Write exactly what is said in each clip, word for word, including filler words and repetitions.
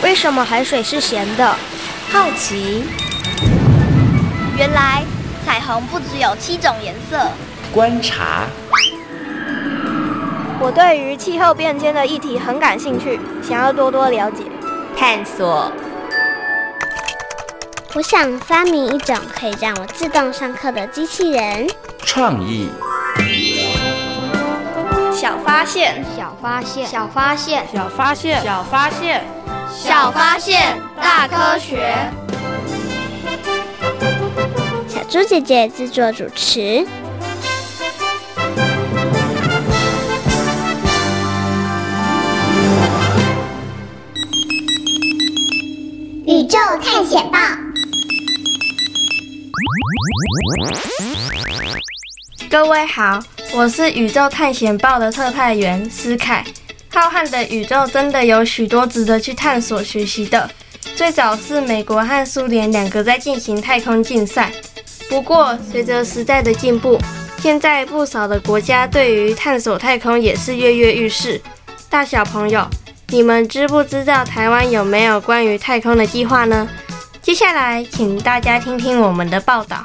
为什么海水是咸的？ 好奇。 原来彩虹不只有七种颜色。 观察。 我对于气候变迁的议题很感兴趣，想要多多了解。 探索。 我想发明一种可以让我自动上课的机器人。 创意。 小发现， 小发现， 小发现， 小发现， 小发现， 小发现，大科学。 小猪姐姐制作主持。宇宙探险报。 各位好，我是宇宙探险报的特派员思凯。浩瀚的宇宙真的有许多值得去探索学习的。最早是美国和苏联两个在进行太空竞赛，不过随着时代的进步，现在不少的国家对于探索太空也是跃跃欲试。大小朋友，你们知不知道台湾有没有关于太空的计划呢？接下来请大家听听我们的报道。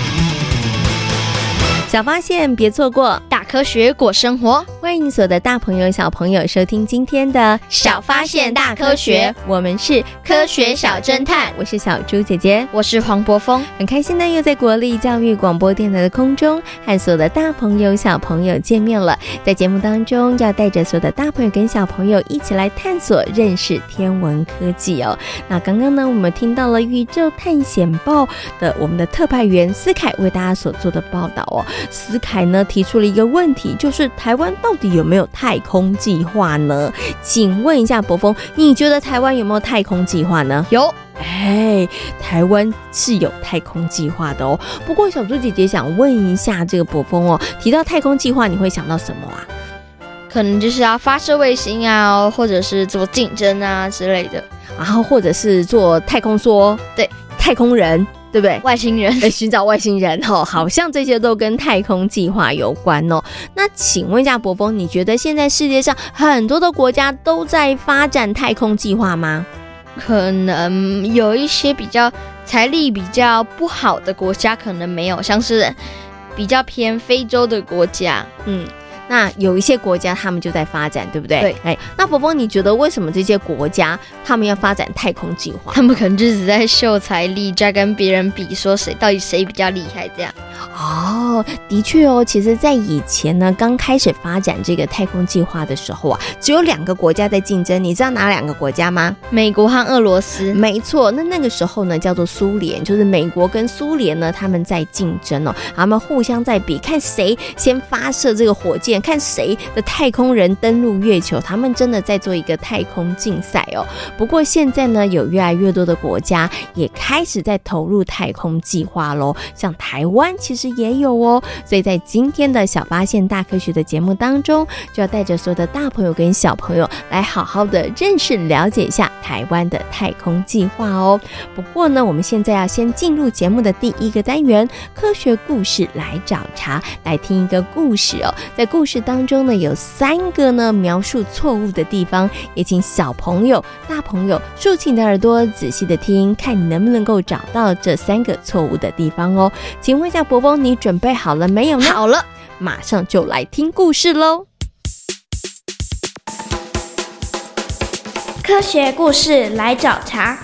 小发现别错过， 大科学过生活。 欢迎所有的大朋友小朋友收听今天的小发现大科学， 我们是科学小侦探， 我是小猪姐姐， 我是黄柏峰。 很开心呢，又在国立教育广播电台的空中和所有的大朋友小朋友见面了。在节目当中要带着所有的大朋友跟小朋友一起来探索认识天文科技哦。那刚刚呢，我们听到了宇宙探险报的我们的特派员思凯为大家所做的报道哦。思凯呢提出了一个问题，就是台湾到底有没有太空计划呢？请问一下柏峰，你觉得台湾有没有太空计划呢？ 有。 哎，台湾是有太空计划的哦。不过小猪姐姐想问一下这个柏峰哦，提到太空计划，你会想到什么啊？ 可能就是要发射卫星啊，或者是做竞争啊之类的， 然后或者是做太空梭， 对， 太空人。对不对？ 外星人， 哎，寻找外星人哦，好像这些都跟太空计划有关哦。那请问一下柏峰，你觉得现在世界上很多的国家都在发展太空计划吗？ 可能有一些比较财力比较不好的国家可能没有，像是比较偏非洲的国家， 嗯。那有一些国家他们就在发展，对不对？ 对。 哎，那柏峰，你觉得为什么这些国家他们要发展太空计划？ 他们可能就只在秀财力，在跟别人比，说谁到底谁比较厉害这样。 哦，的确哦，其实在以前呢，刚开始发展这个太空计划的时候啊，只有两个国家在竞争，你知道哪两个国家吗？ 美国和俄罗斯。 没错，那那个时候呢叫做苏联，就是美国跟苏联呢他们在竞争哦，他们互相在比，看谁先发射这个火箭，看谁的太空人登陆月球，他们真的在做一个太空竞赛哦。不过现在呢，有越来越多的国家也开始在投入太空计划咯，像台湾其实也有哦。所以在今天的小发现大科学的节目当中，就要带着所有的大朋友跟小朋友来好好的认识了解一下台湾的太空计划哦。不过呢，我们现在要先进入节目的第一个单元科学故事来找茬，来听一个故事哦。在故事当中呢，有三个呢描述错误的地方，也请小朋友大朋友竖起你的耳朵仔细的听，看你能不能够找到这三个错误的地方哦。请问一下柏峰，你准备好了没有呢？ 好了， 马上就来听故事咯。 科学故事来找茬。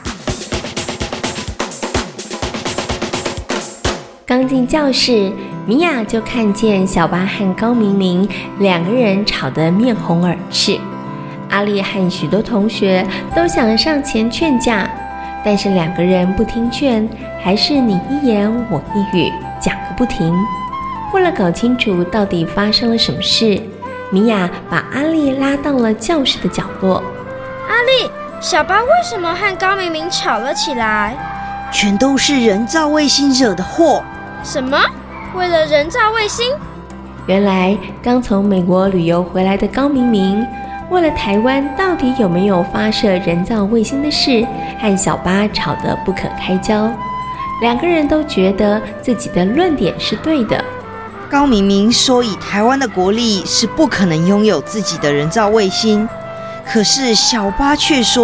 刚进教室，米娅就看见小巴和高明明两个人吵得面红耳赤。阿丽和许多同学都想上前劝架，但是两个人不听劝，还是你一言我一语，讲个不停。为了搞清楚到底发生了什么事，米娅把阿丽拉到了教室的角落。 阿丽，小巴为什么和高明明吵了起来？ 全都是人造卫星惹的祸。 什么？为了人造卫星？ 原来刚从美国旅游回来的高明明，为了台湾到底有没有发射人造卫星的事，和小巴吵得不可开交。两个人都觉得自己的论点是对的。 高明明说以台湾的国力是不可能拥有自己的人造卫星，可是小巴却说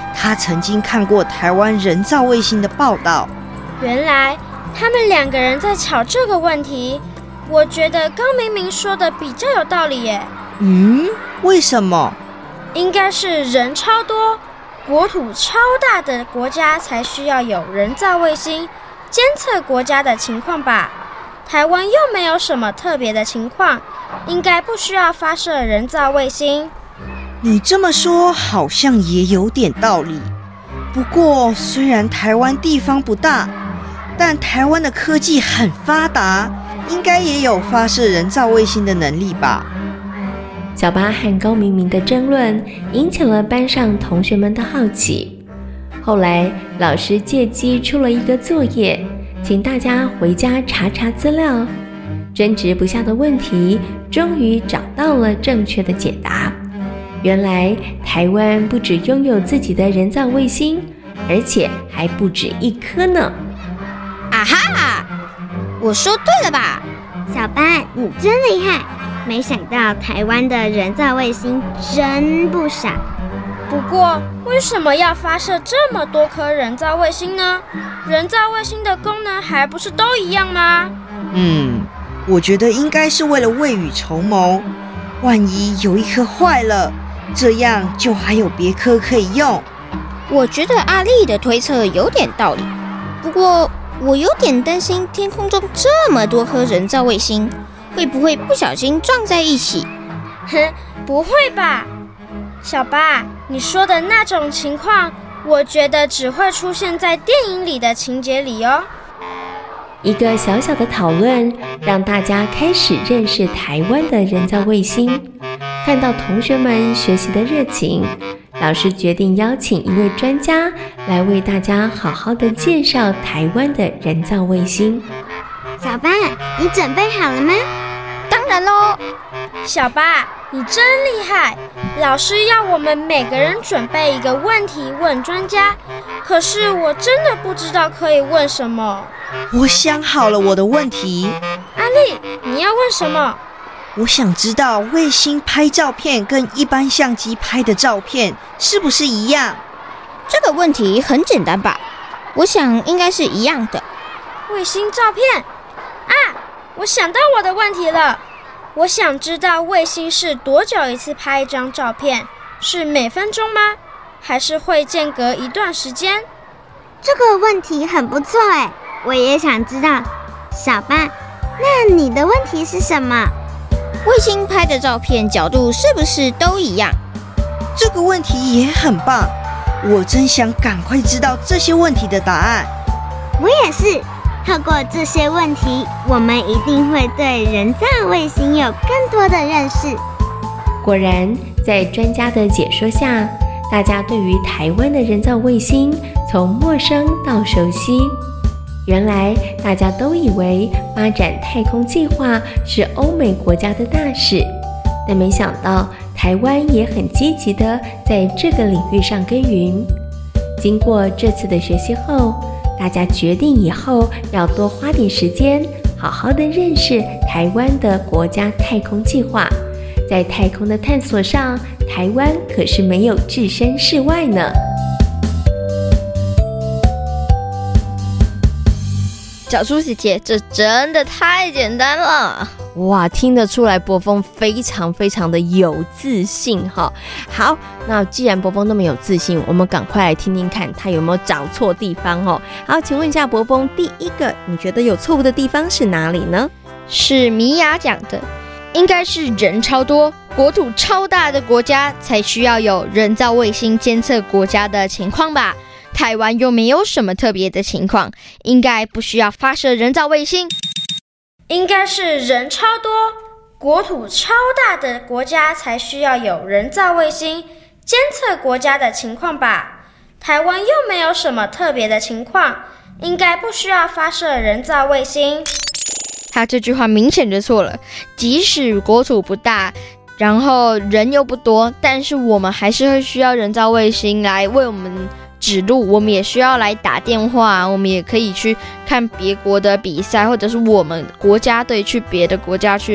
他曾经看过台湾人造卫星的报道。 原来他们两个人在吵这个问题，我觉得高明明说的比较有道理耶。 嗯，为什么？ 应该是人超多、国土超大的国家才需要有人造卫星监测国家的情况吧。台湾又没有什么特别的情况，应该不需要发射人造卫星。 你这么说好像也有点道理。不过虽然台湾地方不大，但台湾的科技很发达，应该也有发射人造卫星的能力吧。 小巴和高明明的争论引起了班上同学们的好奇。后来老师借机出了一个作业，请大家回家查查资料。争执不下的问题终于找到了正确的解答。原来台湾不只拥有自己的人造卫星，而且还不止一颗呢。 啊哈！我说对了吧？ 小班，你真厉害！没想到台湾的人造卫星真不少。 不过，为什么要发射这么多颗人造卫星呢？人造卫星的功能还不是都一样吗？ 嗯，我觉得应该是为了未雨绸缪。万一有一颗坏了，这样就还有别颗可以用。 我觉得阿丽的推测有点道理，不过我有点担心天空中这么多颗人造卫星，会不会不小心撞在一起？ 哼，不会吧？小巴，你说的那种情况，我觉得只会出现在电影里的情节里哦。 一个小小的讨论，让大家开始认识台湾的人造卫星。看到同学们学习的热情，老师决定邀请一位专家来为大家好好的介绍台湾的人造卫星。 小巴，你准备好了吗？ 当然咯。 小巴，你真厉害！老师要我们每个人准备一个问题问专家，可是我真的不知道可以问什么。 我想好了我的问题。 阿丽，你要问什么？ 我想知道卫星拍照片跟一般相机拍的照片是不是一样？ 这个问题很简单吧？我想应该是一样的。 卫星照片啊，我想到我的问题了。我想知道卫星是多久一次拍一张照片？是每分钟吗？还是会间隔一段时间？ 这个问题很不错哎，我也想知道。小巴，那你的问题是什么？ 卫星拍的照片角度是不是都一样？ 这个问题也很棒，我真想赶快知道这些问题的答案。 我也是。透过这些问题，我们一定会对人造卫星有更多的认识。 果然，在专家的解说下，大家对于台湾的人造卫星从陌生到熟悉。原来大家都以为发展太空计划是欧美国家的大事，但没想到台湾也很积极的在这个领域上耕耘。经过这次的学习后，大家决定以后要多花点时间，好好的认识台湾的国家太空计划。在太空的探索上，台湾可是没有置身事外呢。 小猪姐姐，这真的太简单了。 哇，听得出来伯峰非常非常的有自信哈。好，那既然伯峰那么有自信，我们赶快来听听看他有没有找错地方哦。好，请问一下伯峰，第一个你觉得有错误的地方是哪里呢？ 是米娅讲的，应该是人超多、国土超大的国家才需要有人造卫星监测国家的情况吧。台湾又没有什么特别的情况，应该不需要发射人造卫星。 应该是人超多、国土超大的国家才需要有人造卫星监测国家的情况吧。台湾又没有什么特别的情况，应该不需要发射人造卫星。 他这句话明显就错了，即使国土不大，然后人又不多，但是我们还是会需要人造卫星来为我们指路，我们也需要来打电话，我们也可以去看别国的比赛，或者是我们国家队去别的国家去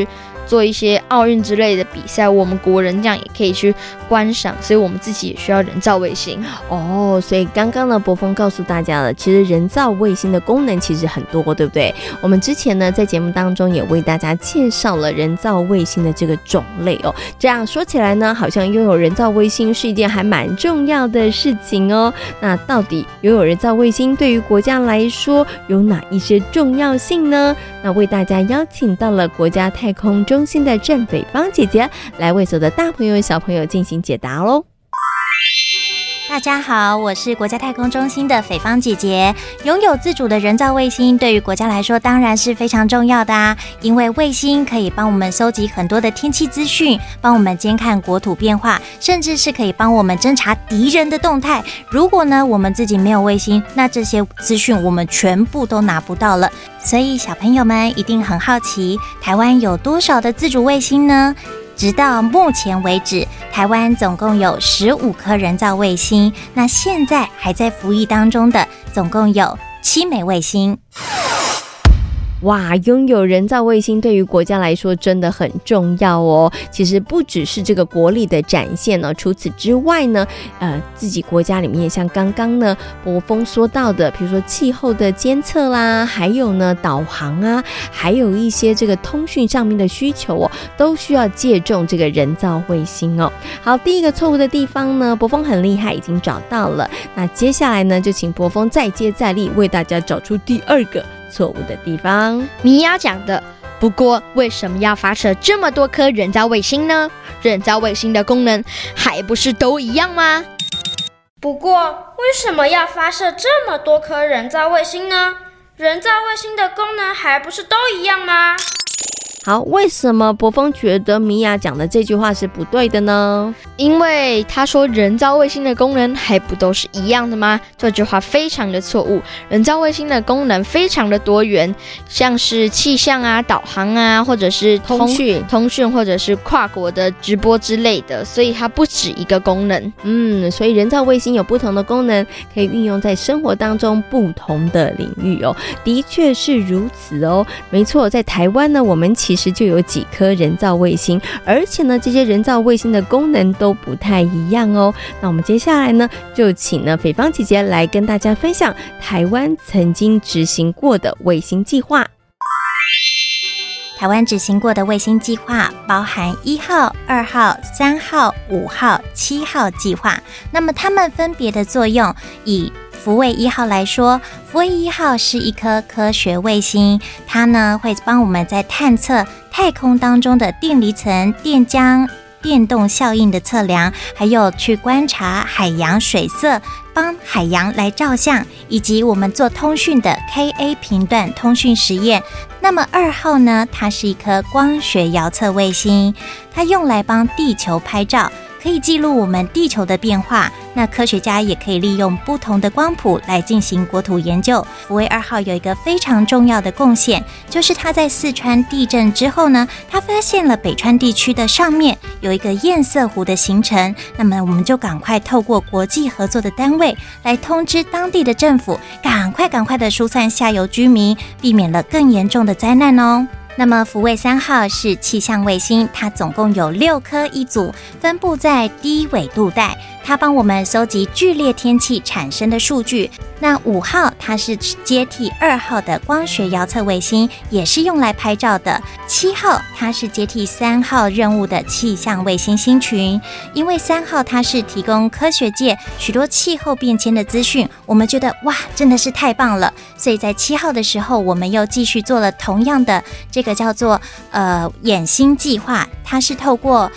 做一些奥运之类的比赛，我们国人这样也可以去观赏，所以我们自己也需要人造卫星哦。所以刚刚呢，柏峰告诉大家了，其实人造卫星的功能其实很多，对不对？我们之前呢在节目当中也为大家介绍了人造卫星的这个种类哦。这样说起来呢，好像拥有人造卫星是一件还蛮重要的事情哦。那到底拥有人造卫星对于国家来说有哪一些重要性呢？那为大家邀请到了国家太空中心的郑斐芳姐姐来为所有的大朋友小朋友进行解答咯。 大家好，我是国家太空中心的斐芳姐姐。拥有自主的人造卫星对于国家来说当然是非常重要的啊，因为卫星可以帮我们搜集很多的天气资讯，帮我们监看国土变化，甚至是可以帮我们侦查敌人的动态。如果呢我们自己没有卫星，那这些资讯我们全部都拿不到了。所以小朋友们一定很好奇，台湾有多少的自主卫星呢？直到目前为止，台湾总共有十五颗人造卫星，那现在还在服役当中的总共有七枚卫星。 哇，拥有人造卫星对于国家来说真的很重要哦。其实不只是这个国力的展现呢，除此之外呢，呃，自己国家里面像刚刚呢柏峰说到的，比如说气候的监测啦，还有呢导航啊，还有一些这个通讯上面的需求哦，都需要借重这个人造卫星哦。好，第一个错误的地方呢，柏峰很厉害，已经找到了。那接下来呢，就请柏峰再接再厉，为大家找出第二个错误的地方。 米娅讲的，不过为什么要发射这么多颗人造卫星呢？人造卫星的功能还不是都一样吗？ 不过为什么要发射这么多颗人造卫星呢？人造卫星的功能还不是都一样吗？ 好，为什么柏峰觉得米娅讲的这句话是不对的呢？ 因为他说人造卫星的功能还不都是一样的吗？这句话非常的错误。人造卫星的功能非常的多元，像是气象啊、导航啊，或者是通, 通讯、通讯或者是跨国的直播之类的，所以它不止一个功能。 嗯，所以人造卫星有不同的功能，可以运用在生活当中不同的领域哦。的确是如此哦，没错，在台湾呢，我们其实就有几颗人造卫星，而且呢，这些人造卫星的功能都不太一样哦。那我们接下来呢，就请呢斐芳姐姐来跟大家分享台湾曾经执行过的卫星计划。 台湾执行过的卫星计划包含一号、二号、三号、五号、七号计划。那么它们分别的作用，以福卫一号来说，福卫一号是一颗科学卫星，它呢会帮我们在探测太空当中的电离层、电浆、电动效应的测量，还有去观察海洋水色，帮海洋来照相，以及我们做通讯的 K A 频段通讯实验。那么二号呢，它是一颗光学遥测卫星，它用来帮地球拍照，可以记录我们地球的变化。那科学家也可以利用不同的光谱来进行国土研究。福卫二号有一个非常重要的贡献，就是它在四川地震之后呢，它发现了北川地区的上面有一个堰塞湖的形成，那么我们就赶快透过国际合作的单位来通知当地的政府，赶快赶快的疏散下游居民，避免了更严重的灾难哦。那么福卫三号是气象卫星，它总共有六颗一组，分布在低纬度带，它帮我们收集剧烈天气产生的数据。那五号它是接替二号的光学遥测卫星，也是用来拍照的。七号它是接替三号任务的气象卫星星群，因为三号它是提供科学界许多气候变迁的资讯，我们觉得哇真的是太棒了，所以在七号的时候我们又继续做了同样的这个叫做呃眼星计划，它是透过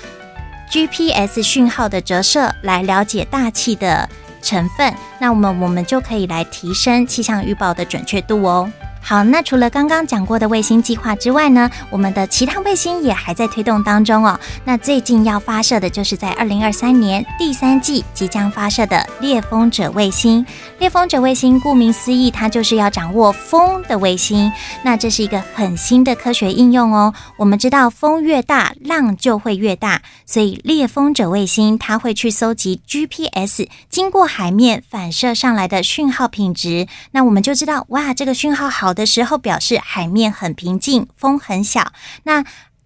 G P S 讯号的折射来了解大气的成分，那我们我们就可以来提升气象预报的准确度哦。好，那除了刚刚讲过的卫星计划之外呢，我们的其他卫星也还在推动当中哦。那最近要发射的就是在二零二三年第三季即将发射的猎风者卫星。猎风者卫星顾名思义，它就是要掌握风的卫星。那这是一个很新的科学应用哦。我们知道风越大，浪就会越大，所以猎风者卫星它会去搜集 G P S 经过海面反射上来的讯号品质。那我们就知道，哇，这个讯号好的时候表示海面很平静，风很小。那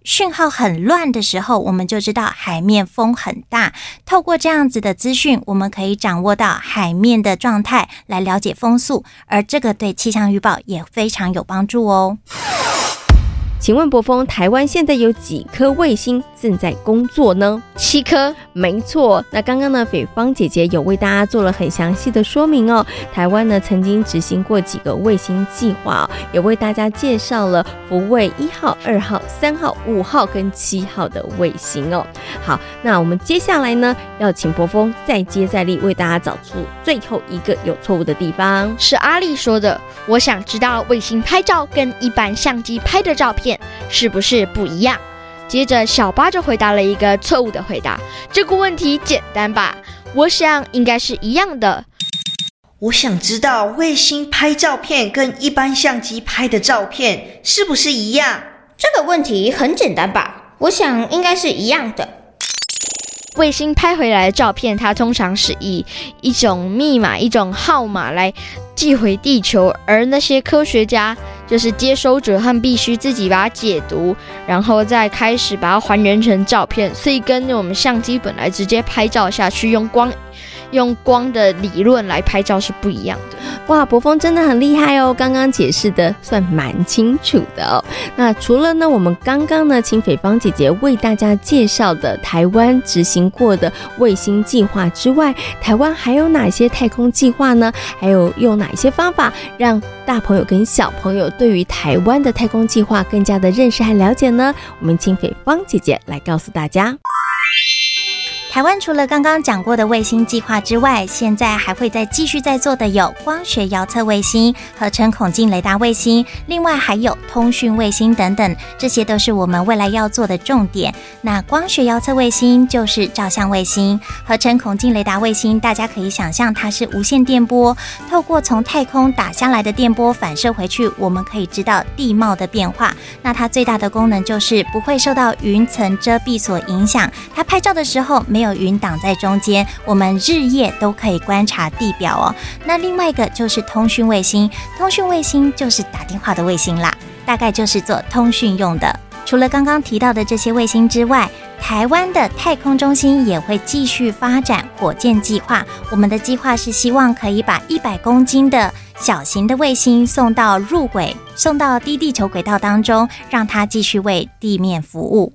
讯号很乱的时候，我们就知道海面风很大。透过这样子的资讯，我们可以掌握到海面的状态，来了解风速，而这个对气象预报也非常有帮助哦。 请问伯峰，台湾现在有几颗卫星正在工作呢？ 七颗， 没错。那刚刚呢，斐芳姐姐有为大家做了很详细的说明哦。台湾呢曾经执行过几个卫星计划哦，也为大家介绍了福卫一号、二号、三号、五号跟七号的卫星哦。好，那我们接下来呢，要请伯峰再接再厉，为大家找出最后一个有错误的地方。 是阿丽说的，我想知道卫星拍照跟一般相机拍的照片是不是不一样？接着小八就回答了一个错误的回答。这个问题简单吧？我想应该是一样的。 我想知道卫星拍照片跟一般相机拍的照片是不是一样？ 这个问题很简单吧？我想应该是一样的。 卫星拍回来的照片，它通常是以一种密码、一种号码来寄回地球，而那些科学家就是接收者，他们必须自己把它解读，然后再开始把它还原成照片，所以跟我们相机本来直接拍照下去用光用光的理论来拍照是不一样的。 哇，伯峰真的很厉害哦，刚刚解释的算蛮清楚的哦。那除了呢，我们刚刚呢，请斐芳姐姐为大家介绍的台湾执行过的卫星计划之外，台湾还有哪些太空计划呢？还有用哪些方法让大朋友跟小朋友对于台湾的太空计划更加的认识和了解呢？我们请斐芳姐姐来告诉大家。 台湾除了刚刚讲过的卫星计划之外，现在还会再继续在做的有光学遥测卫星、合成孔径雷达卫星，另外还有通讯卫星等等，这些都是我们未来要做的重点。那光学遥测卫星就是照相卫星，合成孔径雷达卫星大家可以想象它是无线电波，透过从太空打下来的电波反射回去，我们可以知道地貌的变化。那它最大的功能就是不会受到云层遮蔽所影响，它拍照的时候没有云挡在中间，我们日夜都可以观察地表哦。那另外一个就是通讯卫星，通讯卫星就是打电话的卫星啦，大概就是做通讯用的。除了刚刚提到的这些卫星之外，台湾的太空中心也会继续发展火箭计划。我们的计划是希望可以把一百公斤的小型的卫星送到入轨，送到低地球轨道当中，让它继续为地面服务。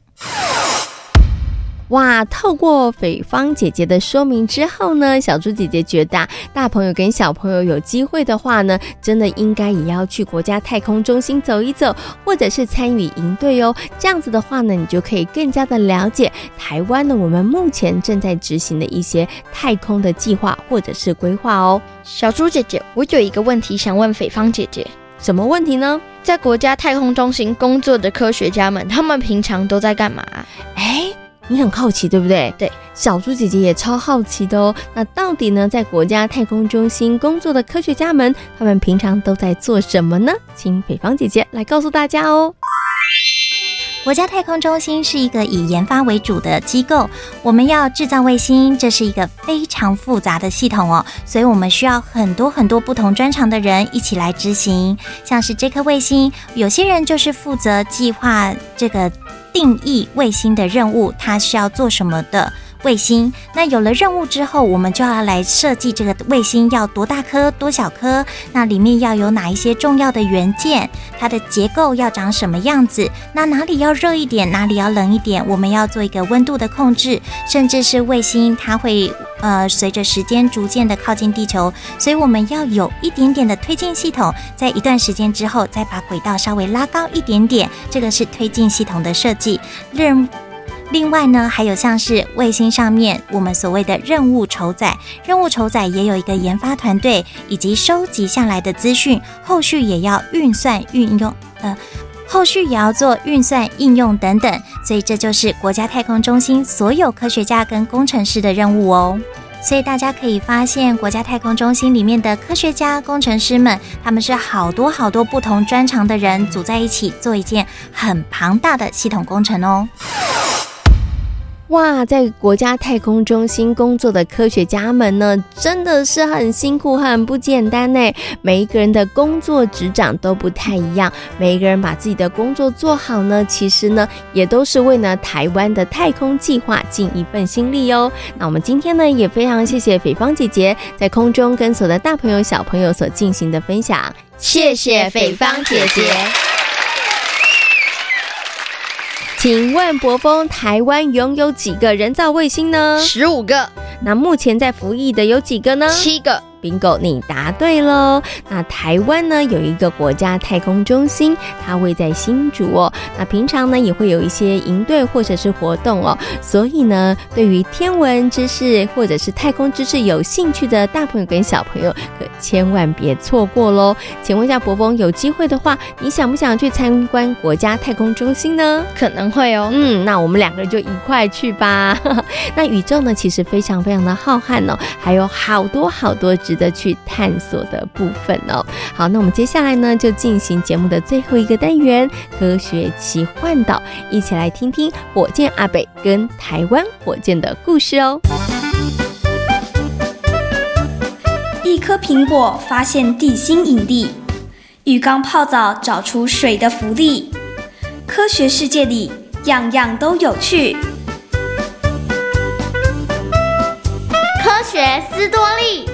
哇，透过斐芳姐姐的说明之后呢，小猪姐姐觉得、啊、大朋友跟小朋友有机会的话呢，真的应该也要去国家太空中心走一走，或者是参与营队哦。这样子的话呢，你就可以更加的了解台湾呢我们目前正在执行的一些太空的计划或者是规划哦。 小猪姐姐，我有一个问题想问斐芳姐姐。 什么问题呢？ 在国家太空中心工作的科学家们，他们平常都在干嘛？ 哎，你很好奇对不对？ 对， 小猪姐姐也超好奇的哦。那到底呢，在国家太空中心工作的科学家们，他们平常都在做什么呢？请斐芳姐姐来告诉大家哦。 国家太空中心是一个以研发为主的机构，我们要制造卫星，这是一个非常复杂的系统哦，所以我们需要很多很多不同专长的人一起来执行。像是这颗卫星，有些人就是负责计划这个定义卫星的任务，它需要做什么的卫星。那有了任务之后，我们就要来设计这个卫星要多大颗多小颗，那里面要有哪一些重要的元件，它的结构要长什么样子，那哪里要热一点，哪里要冷一点，我们要做一个温度的控制，甚至是卫星它会呃随着时间逐渐的靠近地球，所以我们要有一点点的推进系统，在一段时间之后再把轨道稍微拉高一点点，这个是推进系统的设计。任另外呢，还有像是卫星上面我们所谓的任务筹载，任务筹载也有一个研发团队，以及收集下来的资讯，后续也要运算运用，呃，后续也要做运算应用等等，所以这就是国家太空中心所有科学家跟工程师的任务哦。所以大家可以发现，国家太空中心里面的科学家、工程师们，他们是好多好多不同专长的人组在一起，做一件很庞大的系统工程哦。 哇，在国家太空中心工作的科学家们呢，真的是很辛苦，很不简单呢。每一个人的工作职掌都不太一样，每一个人把自己的工作做好呢，其实呢，也都是为呢台湾的太空计划尽一份心力哦。那我们今天呢，也非常谢谢斐芳姐姐在空中跟所有的大朋友小朋友所进行的分享， 谢谢斐芳姐姐。 请问伯峰，台湾拥有几个人造卫星呢？ 十五个。 那目前在服役的有几个呢？ 七个。 Bingo， 你答对喽。那台湾呢有一个国家太空中心，它位在新竹哦。那平常呢也会有一些营队或者是活动哦。所以呢，对于天文知识或者是太空知识有兴趣的大朋友跟小朋友，可千万别错过喽。请问一下伯峰，有机会的话，你想不想去参观国家太空中心呢？ 可能会哦。 嗯，那我们两个人就一块去吧。那宇宙呢，其实非常非常的浩瀚哦，还有好多好多值得去探索的部分哦。好，那我们接下来呢，就进行节目的最后一个单元——科学奇幻岛，一起来听听火箭阿北跟台湾火箭的故事哦。 一颗苹果发现地心引力，浴缸泡澡找出水的浮力。科学世界里样样都有趣。 科学斯多利。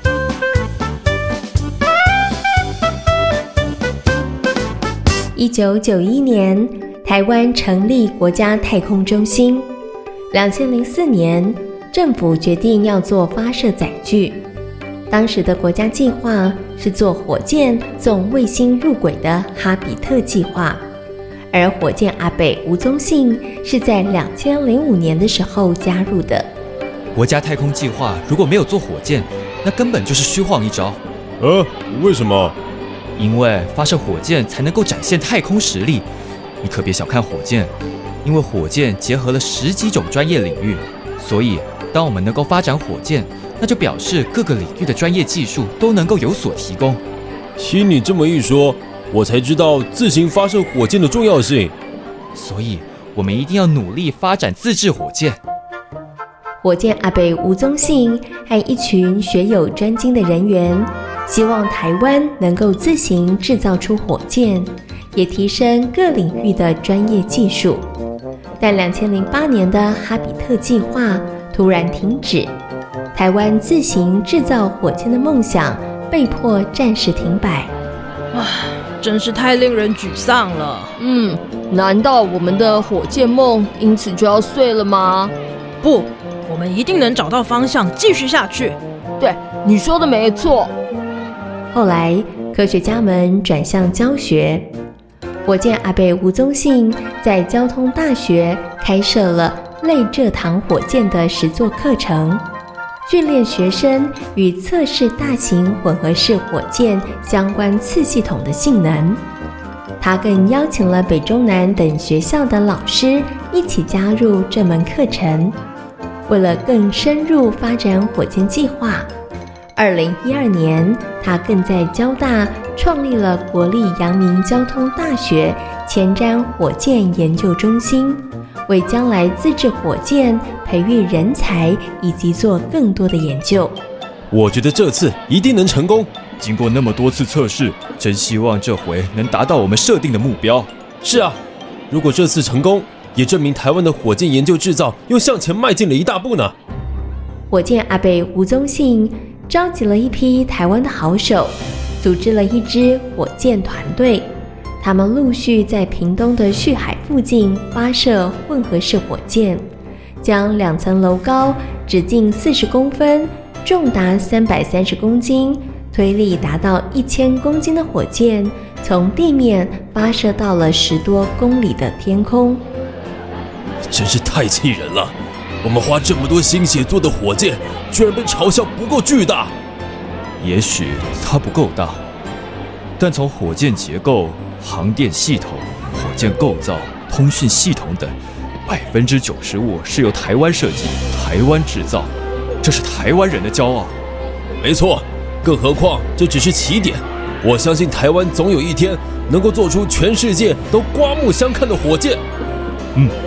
一九九一年，台湾成立国家太空中心。两千零四年，政府决定要做发射载具。当时的国家计划是做火箭送卫星入轨的哈比特计划，而火箭阿北吴宗信是在两千零五年的时候加入的。 国家太空计划如果没有做火箭，那根本就是虚晃一招。 呃，为什么？ 因为发射火箭才能够展现太空实力。你可别小看火箭，因为火箭结合了十几种专业领域，所以当我们能够发展火箭，那就表示各个领域的专业技术都能够有所提供。 听你这么一说，我才知道自行发射火箭的重要性。 所以我们一定要努力发展自制火箭。 火箭阿北吴宗信和一群学有专精的人员，希望台湾能够自行制造出火箭，也提升各领域的专业技术。但两千零八年的哈比特计划突然停止，台湾自行制造火箭的梦想被迫暂时停摆。 唉，真是太令人沮丧了。 嗯，难道我们的火箭梦因此就要碎了吗？ 不，我们一定能找到方向，继续下去。 对，你说的没错。 后来，科学家们转向教学。火箭阿北吴宗信在交通大学开设了类蔗糖火箭的实作课程，训练学生与测试大型混合式火箭相关次系统的性能。他更邀请了北中南等学校的老师一起加入这门课程。为了更深入发展火箭计划，二零一二年，他更在交大创立了国立阳明交通大学前瞻火箭研究中心，为将来自制火箭培育人才以及做更多的研究。 我觉得这次一定能成功。 经过那么多次测试，真希望这回能达到我们设定的目标。 是啊，如果这次成功，也证明台湾的火箭研究制造又向前迈进了一大步呢。 火箭阿北吴宗信召集了一批台湾的好手，组织了一支火箭团队。他们陆续在屏东的旭海附近发射混合式火箭，将两层楼高、直径四十公分、重达三百三十公斤、推力达到一千公斤的火箭，从地面发射到了十多公里的天空。 真是太气人了！我们花这么多心血做的火箭，居然被嘲笑不够巨大。 也许它不够大，但从火箭结构、航电系统、火箭构造、通讯系统等，百分之九十五是由台湾设计、台湾制造，这是台湾人的骄傲。 没错，更何况这只是起点。我相信台湾总有一天能够做出全世界都刮目相看的火箭。 嗯，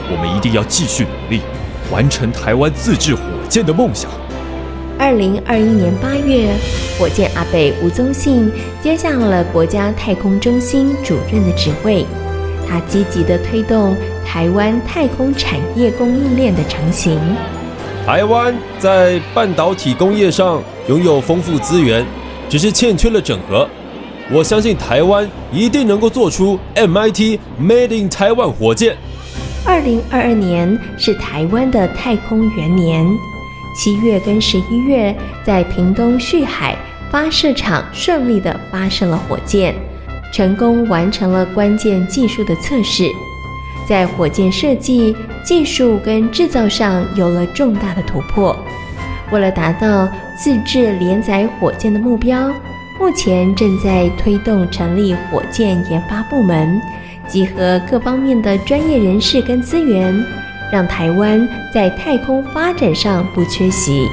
我们一定要继续努力，完成台湾自制火箭的梦想。 二零二一年八月，火箭阿贝吴宗信接下了国家太空中心主任的职位，他积极地推动台湾太空产业供应链的成型。 台湾在半导体工业上拥有丰富资源，只是欠缺了整合。我相信台湾一定能够做出 M I T Made in Taiwan 火箭。 二零二二年是台湾的太空元年，七月跟十一月在屏东旭海发射场顺利地发射了火箭，成功完成了关键技术的测试，在火箭设计、技术跟制造上有了重大的突破。为了达到自制连载火箭的目标，目前正在推动成立火箭研发部门，集合各方面的专业人士跟资源，让台湾在太空发展上不缺席。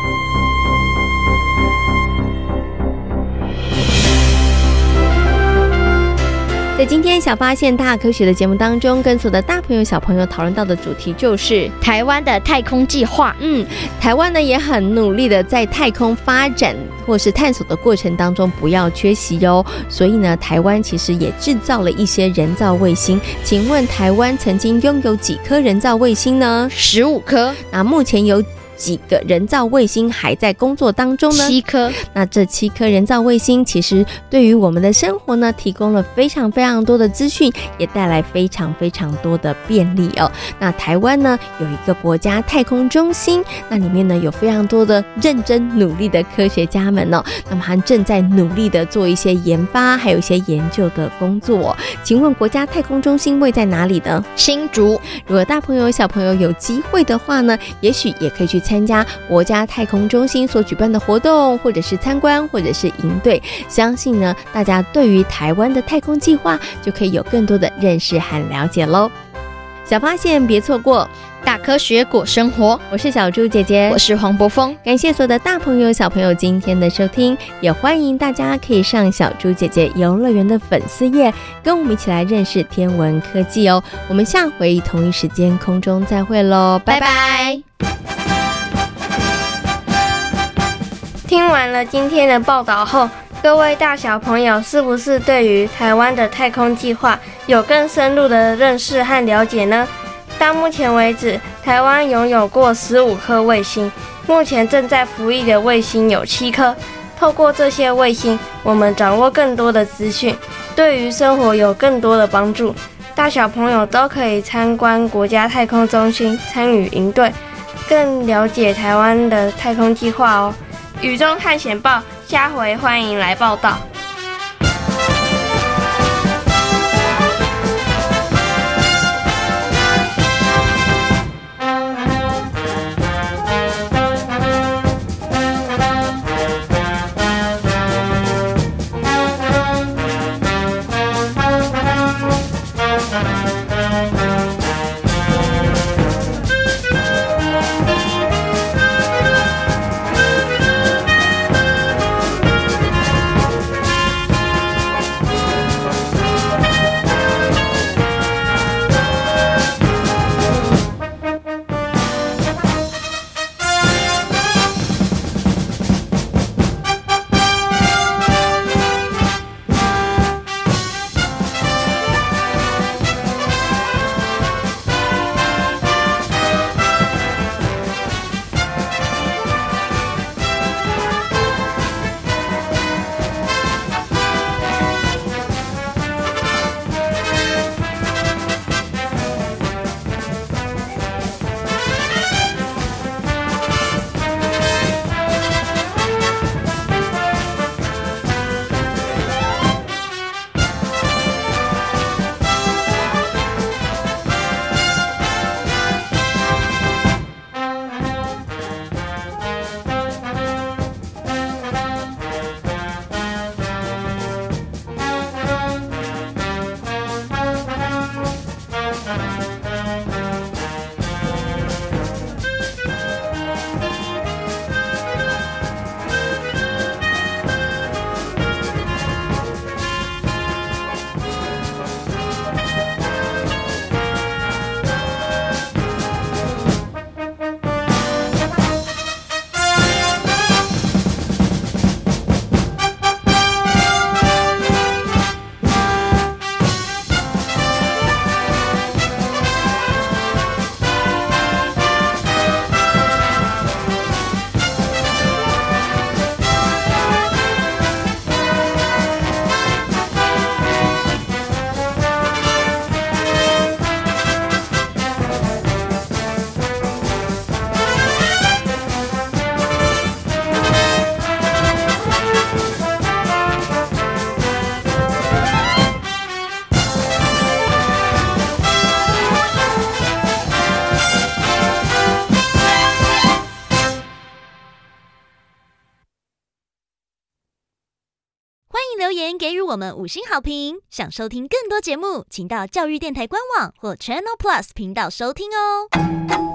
在今天小发现大科学的节目当中，跟所有的大朋友小朋友讨论到的主题就是台湾的太空计划。 嗯，台湾呢也很努力的在太空发展或是探索的过程当中不要缺席哦。所以呢，台湾其实也制造了一些人造卫星。请问台湾曾经拥有几颗人造卫星呢？ 十五颗。 那目前有几个人造卫星还在工作当中呢？ 七颗。 那这七颗人造卫星其实对于我们的生活呢提供了非常非常多的资讯，也带来非常非常多的便利哦。那台湾呢有一个国家太空中心，那里面呢有非常多的认真努力的科学家们哦，那么他正在努力的做一些研发还有一些研究的工作哦。请问国家太空中心位在哪里呢？ 新竹。 如果大朋友小朋友有机会的话呢，也许也可以去参加国家太空中心所举办的活动，或者是参观，或者是营队。相信呢，大家对于台湾的太空计划就可以有更多的认识和了解咯。小发现别错过， 大科学过生活。 我是小猪姐姐， 我是黄柏峰。 感谢所有的大朋友小朋友今天的收听，也欢迎大家可以上小猪姐姐游乐园的粉丝页，跟我们一起来认识天文科技哦。我们下回同一时间空中再会咯，拜拜。 听完了今天的报道后，各位大小朋友是不是对于台湾的太空计划有更深入的认识和了解呢？到目前为止，台湾拥有过十五颗卫星，目前正在服役的卫星有七颗。透过这些卫星，我们掌握更多的资讯，对于生活有更多的帮助。大小朋友都可以参观国家太空中心，参与营队，更了解台湾的太空计划哦。宇宙探险报下回欢迎来报道。 迎留言给予我们五星好评。想收听更多节目，请到教育电台官网或 Channel Plus 频道收听哦。